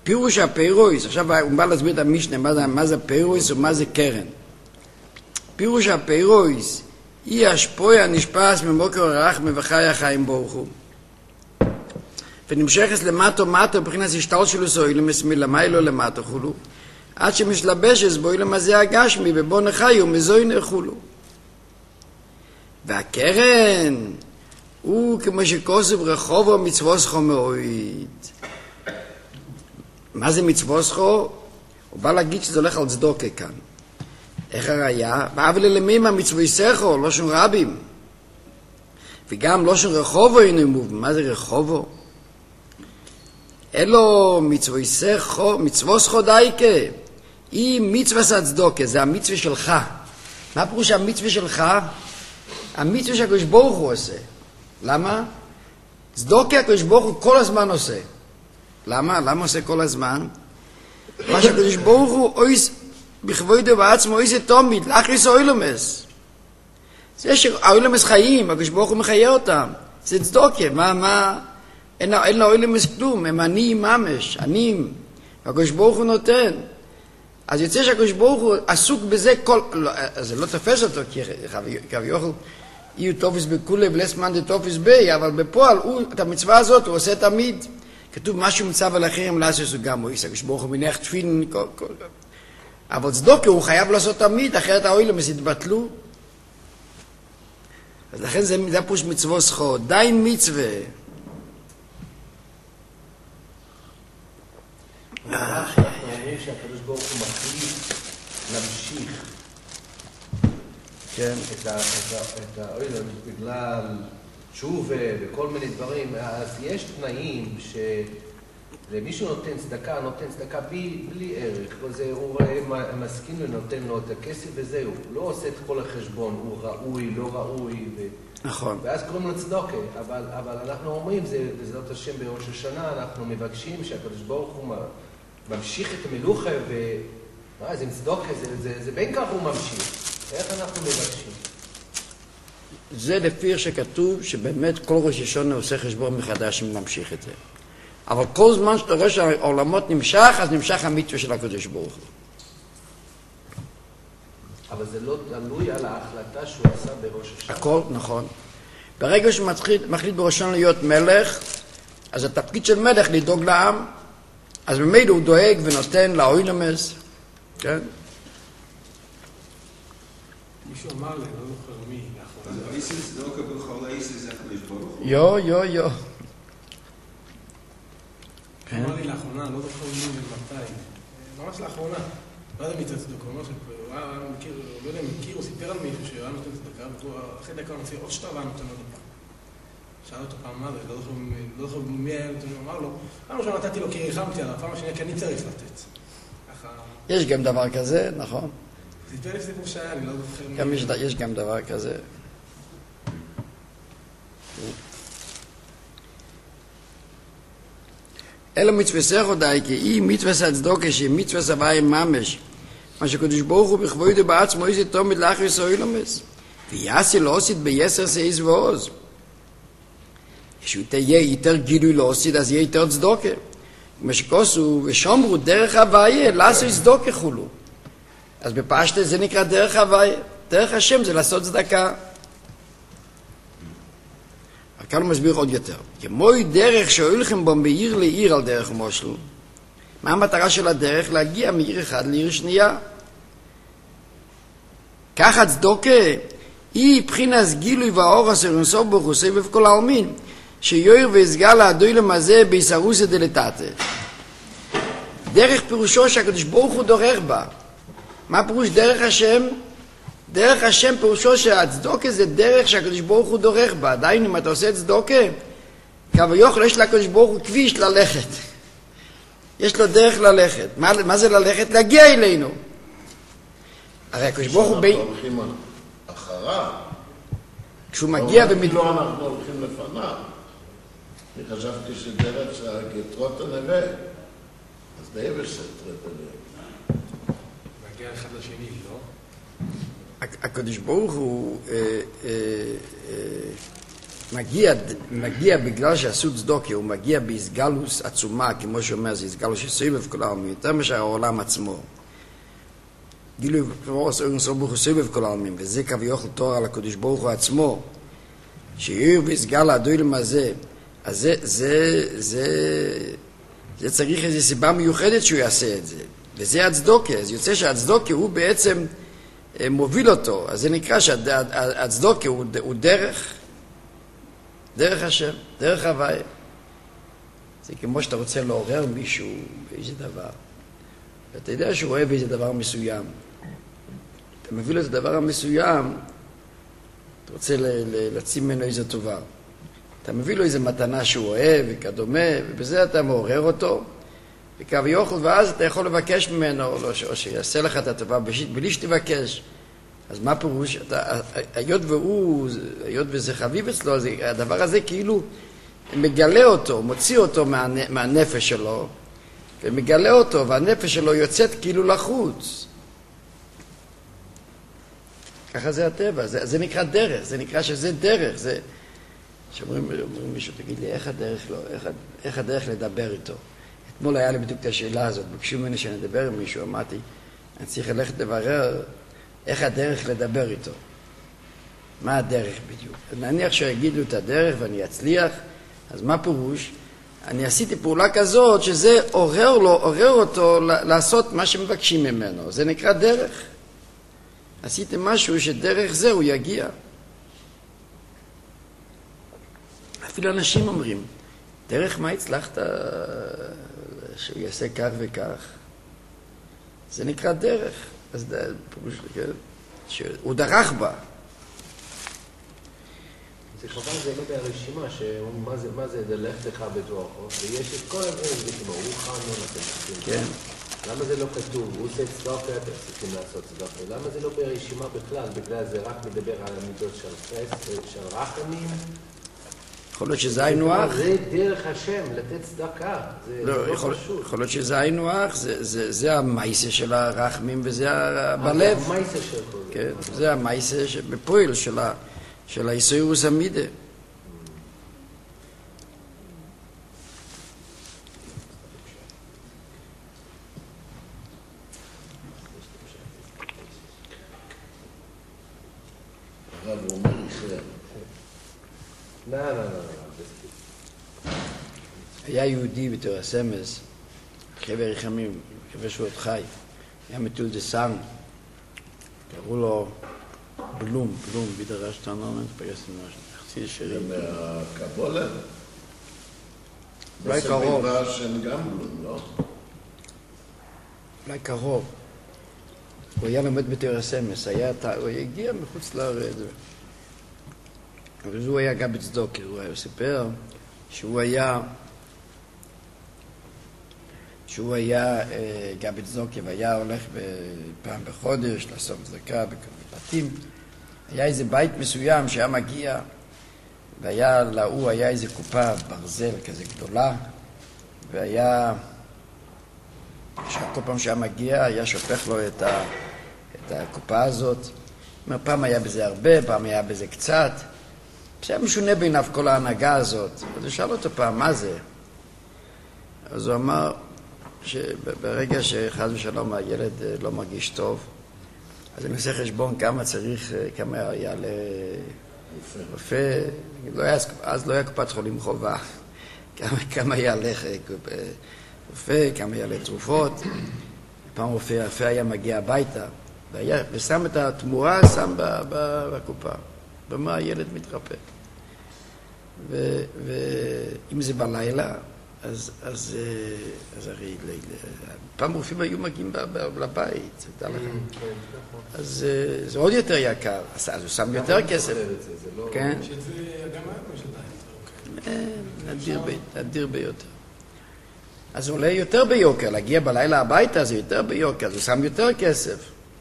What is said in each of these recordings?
פירוש הפירויס, עכשיו הוא בא להסביר את המשנה, מה זה פירויס ומה זה קרן. פירוש הפירויס, היא השפויה נשפס ממוקר הרחמה וחי החיים ברוך הוא. ונמשכת למטו מטו מבחינת השתל שלו סוילמס מלמיילו למטו חולו, עד שמשלבשת בו למזה הגשמי ובו נחיו מזוין חולו. והקרן הוא כמו שכוסף רחובו מצווסכו מאויד. מה זה מצווסכו? הוא בא להגיד שזה הולך על צדוקה כאן. איך הראיה? אבל למימה מצווסכו, לא שום רבים. וגם לא שום רחובו אינו מובן. מה זה רחובו? אלו מצווסכו דייקה. היא מצווס הצדוקה, זה המצווה שלך. מה פירוש המצווה שלך? המצווה שהקדוש ברוך הוא עושה. למה? צדוקה הקדוש ברוך הוא כל הזמן עושה. למה? למה עושה כל הזמן? מה שהקדוש ברוך הוא עושה בכבודו בעצמו עושה תמיד, לאחריס האוילמס. זה שהאוילמס חיים, הקדוש ברוך הוא מחיה אותם. זה צדוקה, אין לאוילמס כלום, הם עניים ממש, עניים. והקדוש ברוך הוא נותן. אז יוצא שהקדוש ברוך הוא עסוק בזה כל... זה לא תופס אותו, כי רב יוכל יהיו תופס בכולי ולסמן דה תופס בי, אבל בפועל את המצווה הזאת הוא עושה תמיד. כתוב משהו מצב על אחרים לעשות גם הוא עושה, הקדוש ברוך הוא מניח תפילין, אבל צדוקה הוא חייב לעשות תמיד, אחרת האוילמס יתבטלו. אז לכן זה פוש מצוות זכור, דיין מצווה. שהקדוש ברוך הוא מחליט להמשיך את האוילם בגלל תשובה וכל מיני דברים, אז יש תנאים שלמישהו נותן צדקה בלי ערך, הוא מסכים ונותן לו את הכסף וזהו, הוא לא עושה את כל החשבון, הוא ראוי, לא ראוי, נכון. ואז קוראים לו צדוקה, אבל אנחנו אומרים, בעזרת השם בראש השנה, אנחנו מבקשים שהקדוש ברוך הוא ממשיך את המלוכה, זה עם צדוקה, זה בין כך הוא ממשיך. איך אנחנו מבקשים? זה לפי שכתוב שבאמת כל ראש השנה עושה חשבון מחדש וממשיך את זה. אבל כל זמן שאתה רואה שהעולמות נמשך, אז נמשך המצווה של הקדוש ברוך הוא. אבל זה לא תלוי על ההחלטה שהוא עשה בראש השנה. הכל נכון. ברגע שהוא מחליט בראש השנה להיות מלך, אז התפקיד של מלך לדאוג לעם, אז במילא הוא דואג ונותן לאוילמס, כן? מישהו אמר לי, לא זוכר מי, לאחרונה. אז איסיס, דוקה בכל איסיס, איך לשבור? יו. אמר לי לאחרונה, לא זוכר מי ומתי. ממש לאחרונה. לא יודע מי צדקה, הוא אומר שהוא היה מכיר, לא יודע אם מכיר, הוא סיפר על מישהו שהיה נותן צדקה, ואחרי דקה הוא נוציא עוד שטר והיה נותן עוד פעם. שאל אותו פעם מה זה, לא זוכר מי היה נותן, הוא אמר לו, פעם ראשונה נתתי לו כי ריחמתי עליו, פעם השנייה כי אני צריך לתת. יש גם דבר כזה, נכון. סיפר לי סיפור שהיה, אני לא זוכר מי. יש גם דבר כזה. אלו מצווסך הודאי, כי היא מצווס הצדוקה, שהיא מצווס הוואי ממש. מה שקדוש ברוך הוא בכבודו בעצמו איזה תומד לאחריס האוילמס. ויעשי לא עושית ביסר סייס ועוז. כשהוא תהיה יותר גילוי לא עושית, אז יהיה יותר צדוקה. כמו שכוסו ושומרו דרך הוויה, לעשו צדוקה חולו. אז בפשטה זה נקרא דרך הוויה. דרך השם זה לעשות צדקה. כאן הוא מסביר עוד יותר. כמו דרך שהולכים בו מעיר לעיר על דרך מושל, מה המטרה של הדרך? להגיע מעיר אחד לעיר שנייה. ככה צדוקה היא בחינס גילוי והאור אשר אינסוף ברוך הוא סבב כל העלמין, שיוער ויסגל לאדוילם הזה בישרוסא דלתתא. דרך פירושו שהקדוש ברוך הוא דורך בה. מה פירוש דרך השם? דרך השם פירושו שהצדוקה זה דרך שהקדוש ברוך הוא דורך בה. עדיין אם אתה עושה צדוקה, כביכול יש לקדוש ברוך הוא כביש ללכת. יש לו דרך ללכת. מה זה ללכת? להגיע אלינו. הרי הקדוש ברוך הוא בין... אנחנו הולכים אחריו. כשהוא מגיע לא, אנחנו הולכים לפניו. אני חשבתי שדרך שהגטרות הנווה. אז די בסתרת עליהם. מגיע אחד לשני, לא? הקדוש ברוך הוא מגיע בגלל שעשו צדוקה, הוא מגיע בהסגלוס עצומה, כמו שאומר, זה הסגלוס שסובב כל העלמין, יותר מאשר העולם עצמו. גילוי פרוס אורן סובוך הוא סובב כל העלמין, וזה כביכול תואר על הקדוש ברוך הוא עצמו, שיעיר והסגל הדוילם הזה, אז זה צריך איזו סיבה מיוחדת שהוא יעשה את זה, וזה הצדוקה. אז יוצא שהצדוקה הוא בעצם מוביל אותו, אז זה נקרא שהצדוקה הוא דרך השם, דרך הוויה. זה כמו שאתה רוצה לעורר מישהו באיזה דבר, ואתה יודע שהוא אוהב איזה דבר מסוים, אתה מביא לו את הדבר המסוים, אתה רוצה להציב ממנו איזה טובה, אתה מביא לו איזה מתנה שהוא אוהב וכדומה, ובזה אתה מעורר אותו, וכביכול, ואז אתה יכול לבקש ממנו, או שיעשה לך את הטובה בלי שתבקש. אז מה פירוש? היות וזה חביב אצלו, הדבר הזה כאילו מגלה אותו, מוציא אותו מהנפש שלו, ומגלה אותו, והנפש שלו יוצאת כאילו לחוץ. ככה זה הטבע, זה נקרא דרך, זה נקרא שזה דרך. שאומרים מישהו, תגיד לי, איך הדרך לדבר איתו? אתמול היה לי בדיוק את השאלה הזאת, ביקשו ממני שנדבר עם מישהו, אמרתי, אני צריך ללכת לברר איך הדרך לדבר איתו. מה הדרך בדיוק? אז נניח שיגידו את הדרך ואני אצליח, אז מה פירוש? אני עשיתי פעולה כזאת שזה עורר אותו לעשות מה שמבקשים ממנו. זה נקרא דרך. עשיתי משהו שדרך זה הוא יגיע. אפילו אנשים אומרים, דרך מה הצלחת שהוא יעשה כך וכך? זה נקרא דרך. אז זה פירוש, שהוא דרך בה. זה חבל, זה לא ברשימה, מה זה דלך לך בתוכו, ויש את כל הדברים, זה כמו, הוא חנו לתת. כן. למה זה לא כתוב? הוא עושה צדוקה, אתם צריכים לעשות צדוקה. למה זה לא ברשימה בכלל? בגלל זה רק מדבר על המידות של רחמים? יכול להיות שזה היינו הך. זה דרך השם, לתת צדקה. זה לא פשוט. יכול להיות שזה היינו הך, זה המייסה של הרחמים וזה בלב. זה המייסה שלך. כן, זה המייסה בפועל של היסוירוס המידה. הרב אומר ישראל. לא. היה יהודי בתור הסמס, חבר רחמים, חבר שבועות חי, היה מטול דסן, קראו לו בלום, בידרש תנומן, פגשתי משהו, חצי שירים. זה מהקבולה? אולי קרוב. זה מדרש אין גם בלום, לא? אולי קרוב. הוא היה לומד בתור הסמס, הוא הגיע מחוץ לארץ. אבל הוא היה גם בצדוקה, הוא סיפר שהוא היה גם בצדוקה והיה הולך פעם בחודש לאסוף צדקה בבתים. היה איזה בית מסוים שהיה מגיע, והוא היה איזה קופה ברזל כזה גדולה, והיה, כל פעם שהיה מגיע, היה שופך לו את הקופה הזאת. פעם היה בזה הרבה, פעם היה בזה קצת. זה היה משונה בעיניו כל ההנהגה הזאת. אז הוא שאל אותו פעם, מה זה? אז הוא אמר שברגע שחד ושלום הילד לא מרגיש טוב, אז אני עושה חשבון כמה יעלה רופא, אז לא היה קופת חולים חובה, כמה יעלה רופא, כמה יעלה תרופות. פעם רופא היה מגיע הביתה, ושם את התמורה, שם בקופה. במה הילד מתרפא. ואם זה בלילה, אז הרי פעם רופאים היו מגיעים לבית, זה לך. אז זה עוד יותר יקר, אז הוא שם יותר כסף. כן? שזה גם היה נדיר ביותר. אז זה עולה יותר ביוקר, להגיע בלילה הביתה זה יותר ביוקר, אז הוא שם יותר כסף.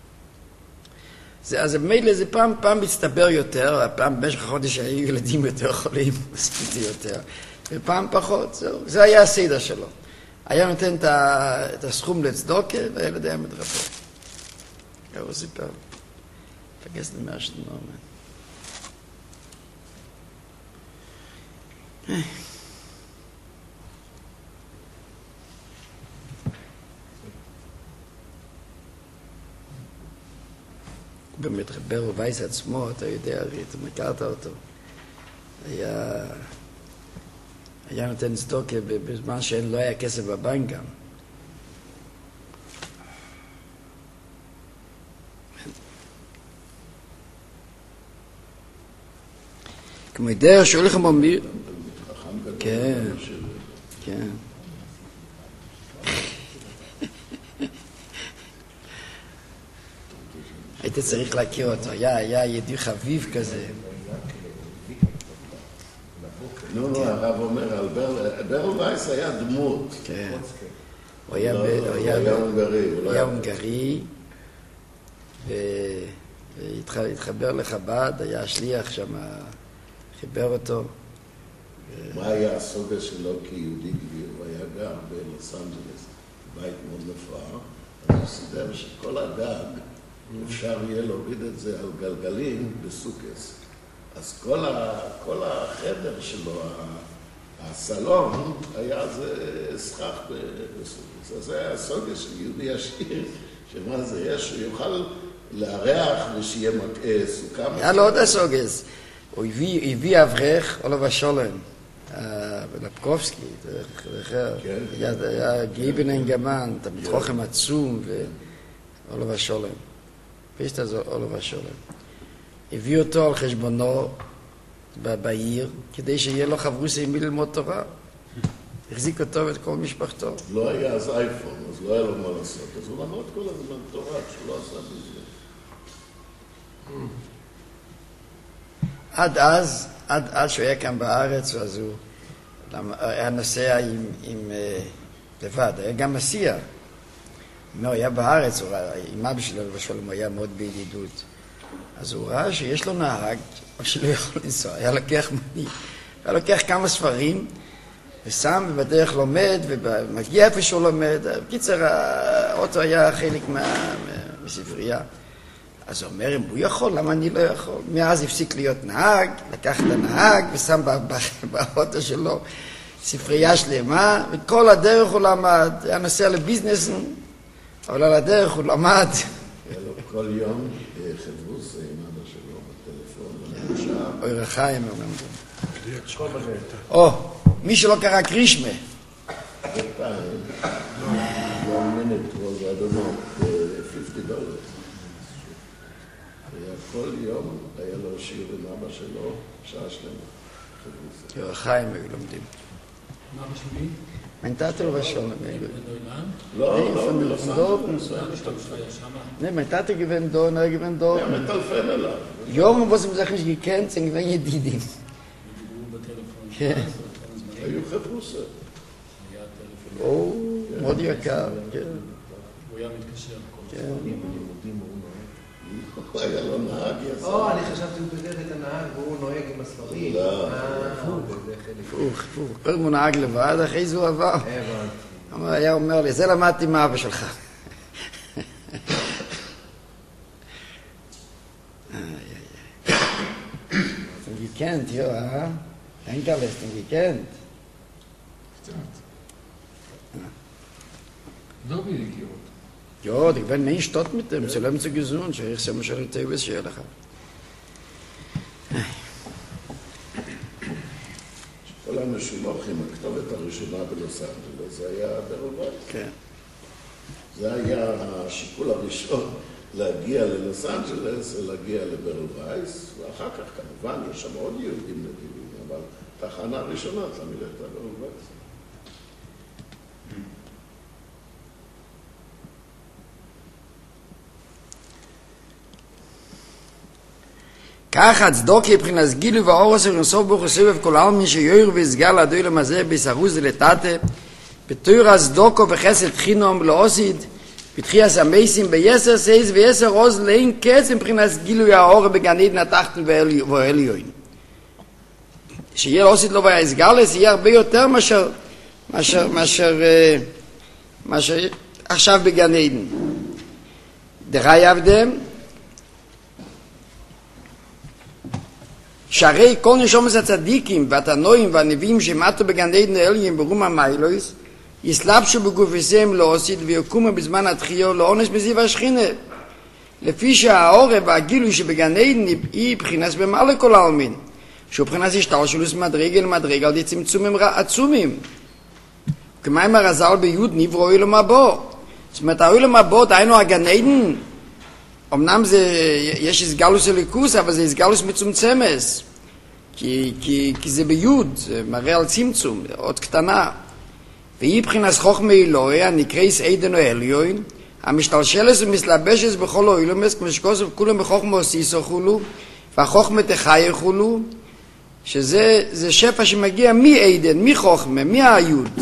אז מילא זה פעם מצטבר יותר, פעם במשך החודש היו ילדים יותר חולים, מספיתי יותר, ופעם פחות, זה היה הסדר שלו. היה נותן את הסכום לצדוקה, והילד היה מתרפא. הוא סיפר. פגס לי מהשתנומן. באמת, ברל וייס עצמו, אתה יודע, אתה מכרת אותו, היה נותן צדוקה בזמן שלא היה כסף בבנק גם. כמו דרך שהולך במיר... כן, כן. הייתי צריך להכיר אותו, היה ידיד חביב כזה. נו, הרב אומר, על ברל וייס היה דמות. כן. הוא היה הונגרי. הוא היה הונגרי, והתחבר לחב"ד, היה שליח שם, חיבר אותו. מה היה הסוגה שלו כיהודי גביר? הוא היה גר בלוס אנג'לס, בית מאוד מפואר, אז הוא סידר שכל הגג אפשר יהיה להוריד את זה על גלגלים בסוכס. אז כל החדר שלו, הסלון, היה זה סכך בסוכס. אז זה היה הסוגה של יהודי עשיר, שמה זה יש, שהוא יוכל לארח ושיהיה סוכה. היה לו עוד הסוגס. הוא הביא אברך, אולב השולם, ולפקובסקי, היה גיבן אנגמן, תמיד חוכם עצום, ואולב השולם. פישת אז אולב השולם. הביא אותו על חשבונו בעיר, כדי שיהיה לו חברוסי עם מי ללמוד תורה. החזיק אותו ואת כל משפחתו. לא היה אז אייפון, אז לא היה לו מה לעשות. אז הוא למד כל הזמן תורה, שהוא לא עשה בזה. עד שהוא היה כאן בארץ, אז הוא היה נוסע לבד, היה גם מסיע. הוא היה בארץ, עם אבא שלו ובשולם, הוא היה מאוד בידידות. אז הוא ראה שיש לו נהג, אבל שלא יכול לנסוע, היה לוקח מונית. היה לוקח כמה ספרים, ושם ובדרך לומד, ומגיע איפה שהוא לומד. בקיצר, האוטו היה חלק מספרייה. אז הוא אומר, אם הוא יכול, למה אני לא יכול? מאז הפסיק להיות נהג, לקח את הנהג ושם באוטו שלו ספרייה שלמה, וכל הדרך הוא למד, היה נוסע לביזנס, אבל על הדרך הוא למד. היה לו כל יום חברוס עם אבא שלו בטלפון, אוי רחיים, הוא אומר. מי שלא קרא קרישמה. one minute was, I don't know, $50. כל יום היה לו שיר עם אבא שלו, שעה שלמה. אוי רחיים היו לומדים. מה אבא שלי? מנתת לו בשולם. לא, בלוס Ne, mein Tate gewinnt da, er gewinnt da. Ja, mit Telefon allein. Jungen, was ihm Sachen gekannt sind, gewinnt Jedidim. כן. היו חברוסה. או, מאוד יקר, כן. הוא היה מתקשר. כן. הוא היה לו נהג יזם. אני חשבתי הוא בדרך את הנהג והוא נוהג עם הספרים. לא. הפוך. קודם הוא נהג לבד, אחרי זה הוא עבר. היה אומר לי, זה למדתי מאבא שלך. Sind gekannt, ja. Enkel ist gekannt. לא בלגיעות. Ja, ich bin nicht dort mit dem, sie leben zu gesund, ich sage mir schon, ich weiß, ich ehrlich habe. כל המשולוחים, הכתובת הראשונה בלוס אנג'לס, זה היה ברל וייס. כן. זה היה השיקול הראשון להגיע ללוס אנג'לס, להגיע לברל וייס, ואחר כך כמובן יש שם עוד יהודים נדיבים, אבל תחנה הראשונה תמיד הייתה ברל וייס. כך הצדוקי מבחינת גילו ואורס ונסוף ברוך הסבב כל העלמין שיוער ויסגל עדוי למזה בישרוז דלתתה בתור הצדוקו וחסד חינום לאוסיד בתחייס המייסים ביסר סייס ויסר עוז לאין קץ מבחינת גילו האור בגן עדן התחתן והעליון שיהיה לאוסיד לא ויסגלס יהיה הרבה יותר מאשר עכשיו בגן עדן דראי עבדם שהרי כל נשומת הצדיקים והתנועים והנביאים שמתו בגן עדן העליון ברום המיילוס, יסלבשו בגופיהם לעושית ויקומו בזמן התחייה לעונש בזיו השכינה. לפי שהעורב והגילוי שבגן עדן היא בחינס במעלה כל העלמין, שהוא בחינס השתלשלות מדרגה למדרגה על ידי צמצומים עצומים. כמאמר הז"ל ביוד נברא עולם הבא. זאת אומרת, העולם הבא, דהיינו הגן עדן, אמנם יש הסגלוס אלוקוס, אבל זה הסגלוס מצומצמס, כי זה ביוד, זה מראה על צמצום, עוד קטנה. והיא בחינס חוכמה אלוהי, הנקראת עדן העליון, המשתלשלת ומסלבשת בכל העולמות, כמו שכוסף כולם בחוכמה עושיסו חולו, והחוכמה תחיה חולו, שזה שפע שמגיע מעדן, מחוכמה, מהיוד.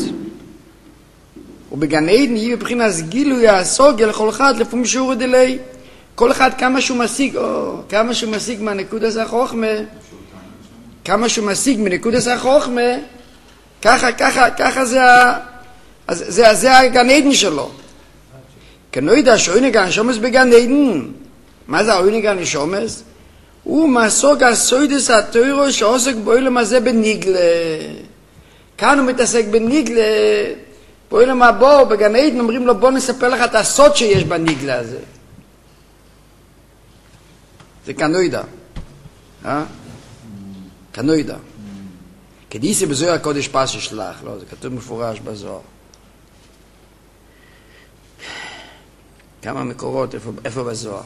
ובגן עדן יהיה בבחינת גילוי הסוגיה לכל אחד לפעמים שיעור דלי. כל אחד כמה שהוא משיג מהנקודס החוכמה, כמה שהוא משיג מנקודס החוכמה, ככה זה הגן עדן שלו. כנוידע שאוינג הנשומס בגן עדן. מה זה האוינג הנשומס? הוא מסוג הסוידס התוירו שעוסק בעולם הזה בניגלה. כאן הוא מתעסק בניגלה. בעולם הבא, בגן עדן, אומרים לו בוא נספר לך את הסוד שיש בניגלה הזה. זה כנוידע. כנוידע. כדיסי בזוהר הקודש פס ישלח, לא, זה כתוב מפורש בזוהר. כמה מקורות, איפה בזוהר?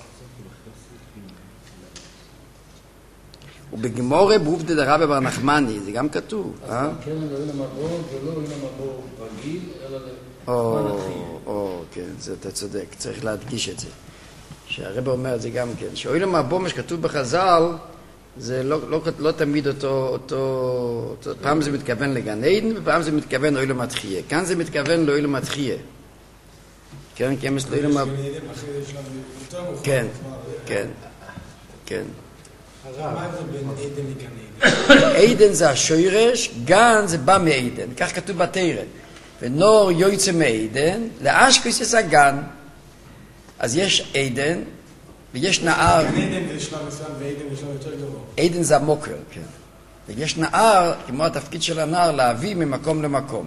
ובגמורה בעובדא דרבא בר נחמני, זה גם כתוב, אז כן, לא אילם הבא, ולא אילם הבא רגיל, אלא כן, אתה צודק, צריך להדגיש את זה. שהרבא אומר את זה גם כן, שאילם הבא, מה שכתוב בחז"ל, זה לא תמיד אותו, פעם זה מתכוון לגן עדן, ופעם זה מתכוון אילם התחייה. כאן זה מתכוון לאילם התחייה. כן, כי אמס לאילם הבא. כן, כן, כן. מה זה בין עדן לגן עדן? עדן זה השורש, גן זה בא מעדן, כך כתוב בתורה. ונור יוצא מעדן, לאשקלון יש הגן. אז יש עדן, ויש נהר. גן עדן זה שלב מסוים ועדן זה שלב יותר גבוה. עדן זה המוקר, כן. ויש נהר, כמו התפקיד של הנהר, להביא ממקום למקום.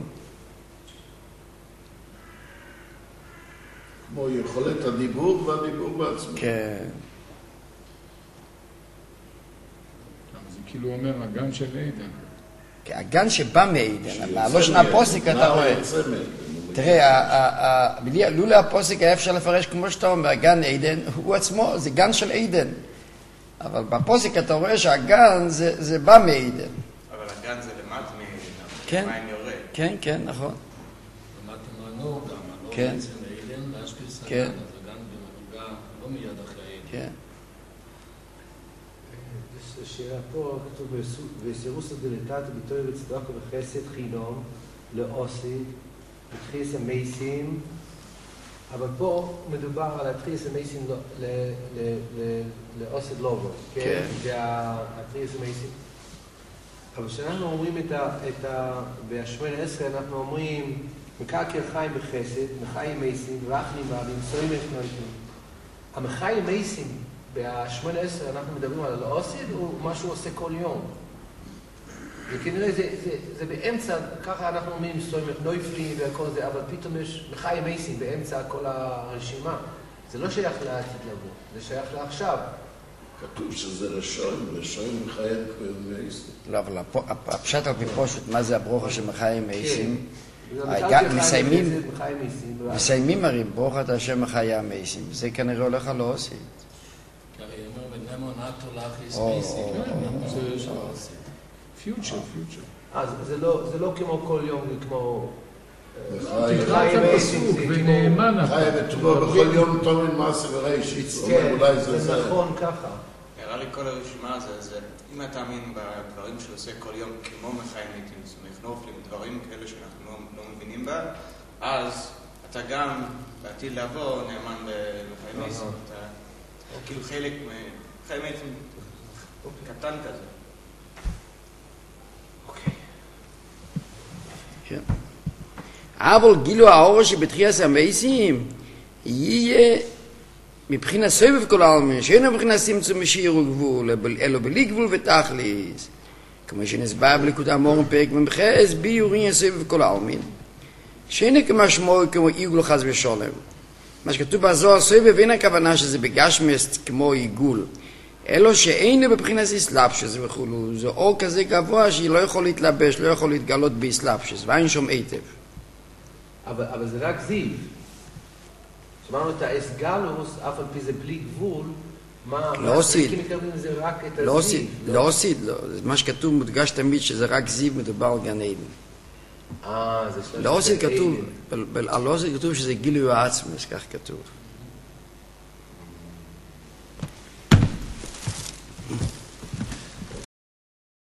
כמו יכולת הדיבור והדיבור בעצמו. כן. זה כאילו אומר הגן של עדן. הגן שבא מעדן, מהלושן הפוסק אתה רואה. תראה, לולא הפוסק היה אפשר לפרש כמו שאתה אומר, גן עדן, הוא עצמו, זה גן של עדן. אבל בפוסק אתה רואה שהגן זה בא מעדן. אבל הגן זה למט מעדן, כן, מים יורד. כן, כן, נכון. למד המנור גם, הנור כן. בעצם עדן, להשפיל סגן, כן. אז הגן במדרגה לא מיד אחרי העדן. כן. יש שאלה פה, כתוב בסירוסא דלתתא בתורה וצדקה וחסד חינום לעושי בתחיס המייסים, אבל פה מדובר על התחיס המייסים לעושד לובו, כן? זה התחיס המייסים. אבל כשאנחנו אומרים ב-18 אנחנו אומרים מקרקר חיים בחסד, מחיים מייסים, ורחמים רבים, סורים ונותנים. המחיים מייסים ב-18 אנחנו מדברים על העושד, הוא מה שהוא עושה כל יום. וכנראה זה באמצע, ככה אנחנו אומרים סורים נויפלי וכל זה, אבל פתאום יש מחיים מייסים באמצע כל הרשימה. זה לא שייך לעתיד לבוא, זה שייך לעכשיו. כתוב שזה ראשון מחיים מייסים. לא, אבל הפשט על פי פשוט, מה זה הברוכה של מחיים מייסים? מסיימים הרי ברוך אתה השם מחיה המייסים, זה כנראה הולך על העושי. כי הרי אומר בנמו נאטו לאחליס מייסים. פיוטר. אז זה לא כמו כל יום, זה כמו... תקרא את הפסוק ונאמן חי וטובו בכל יום תומן מעשה וראשית. כן, זה נכון ככה. נראה לי כל הרשימה זה, אם אתה מאמין בדברים שעושה כל יום כמו מחיים לעתים, זאת אומרת, נופלים, דברים כאלה שאנחנו לא מבינים בה, אז אתה גם בעתיד לבוא נאמן במחיים לעתים, אתה כאילו חלק מחיים לעתים קטן כזה. כן. אבל גילו האור שבתחייס המייסים יהיה מבחינת סבב כל העלמין, שאינו מבחינת צמצום משיר וגבול, אלא בלי גבול ותכליס. כמו שנסבר בליקוד המורן פרק ממחס, ביורים סבב כל העלמין. שאינו כמשמעו כמו עיגול חס ושולם. מה שכתוב בזוהר סבב, אין הכוונה שזה בגשמס כמו עיגול, אלא שאינו בבחינת איסלאפשס וכולו. זה אור כזה גבוה שהיא לא יכול להתלבש, לא יכול להתגלות באיסלאפשס, ואין שום היטב. אבל זה רק זיו. שמענו את האסגלוס, אף על פי זה בלי גבול, לא עושים. זה רק את לא הזיו. עושים, לא עושים. מה שכתוב מודגש תמיד שזה רק זיו, מדובר על גן עדן. זה לא עושים כתוב, על לא עושים כתוב שזה גילוי העצמס, כך כתוב.